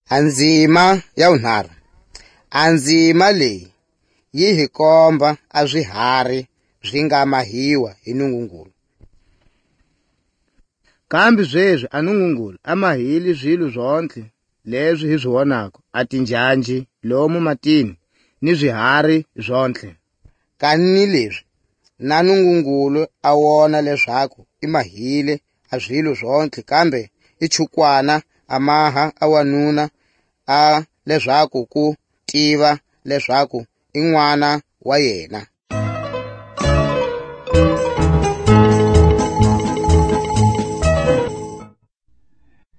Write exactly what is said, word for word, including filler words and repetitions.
Andzima ya vunharhu. Andzima leyi yi hi komba a swiharhi swi nga mahiwa hi Nungungulu. Kambe sweswi a Nungungulu a mahile swilo swontlhe leswi hi swi vonaka, a tinjanji lomu matini ni swiharhi swontlhe. Kani leswi na Nungungulu a wona leswaku i mahile a swilo swontlhe, kambe i chukwana a maha a wanuna a leswaku ku tiva leswaku i n'wana wa yena.